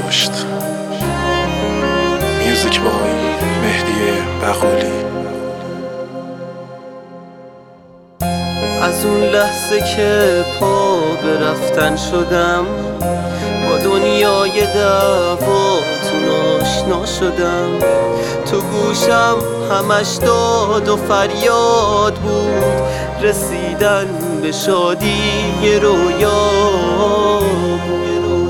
داشت. میوزیک بای مهدی بقالی. از اون لحظه که پا به رفتن شدم، با دنیای دعواتون آشنا شدم. تو گوشم همش داد و فریاد بود، رسیدن به شادی یه رویا بود.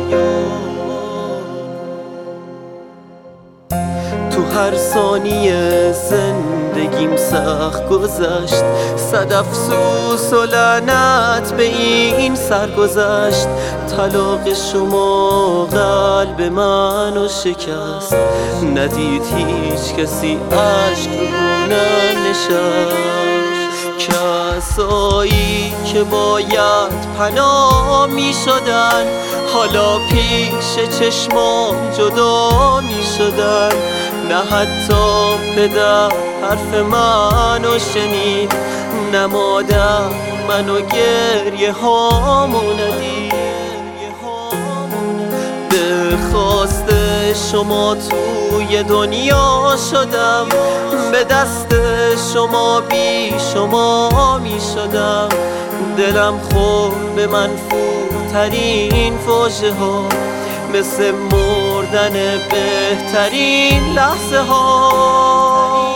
تو هر ثانیه زندگیم سخت گذشت، صد افسوس و لعنت به این سر گذشت. طلاق شما قلب منو شکست، ندید هیچ کسی عشق رو گونم نشست. کسایی که باید پناه می شدن، حالا پیش چشمام جدا می شدن. نه حتی پدر حرف منو شنید، نه مادر منو گریه هامو ندید. به خواست شما توی دنیا شدم، به دست شما بی شما می شدم. دلم خورد به منفورترین فاجعه ها، مثل مردن بهترین لحظه ها.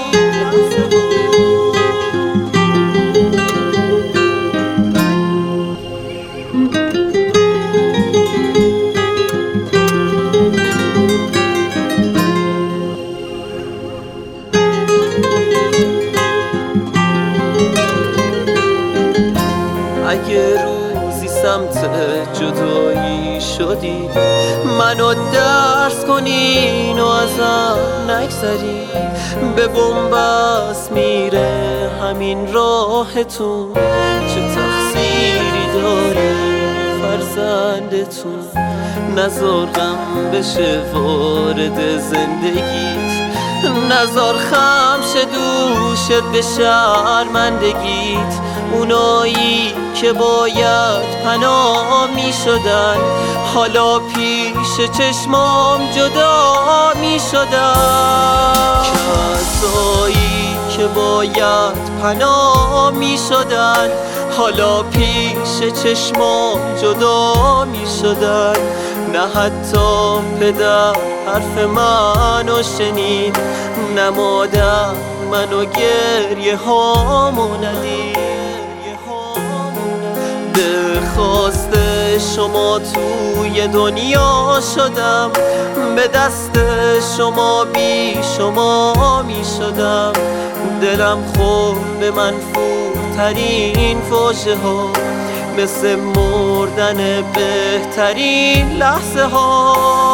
اگه روزی سمت جدایی شدی، منو درس کنین و ازم نگذری. به بنبست میره همین راهتون، چه تقصیری داره فرزندتون. نزار غم بشه وارد زندگیت، نزار خم شه دوشت به شرمندگیت. اونایی که باید پناه می شدن، حالا پیش چشمام جدا می شدن. کسایی که باید پناه می شدن، حالا پیش چشمام جدا می شدن. نه حتی پدر حرف منو شنید، نه مادر منو گریه هامو ندید. به خواست شما توی دنیا شدم، به دست شما بی شما می شدم. دلم خورد به منفورترین فاجعه ها، مثل مردن بهترین لحظه ها.